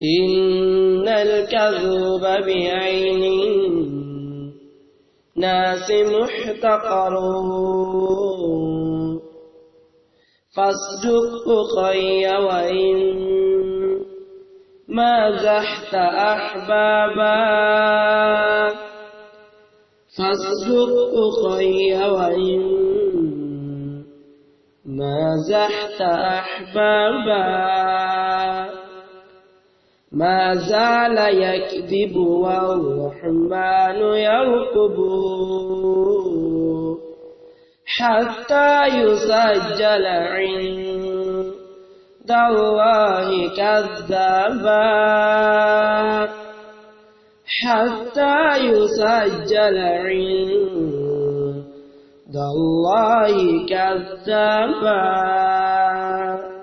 إن الكذب بعين الناس محتقر فاصدق أخي وإن مازحت أحبابا فاصدق أخي وإن مازحت أحبابا ما زال يكذب والرحمن يرقب حتى يسجل عند الله كذابا حتى يسجل عند الله كذابا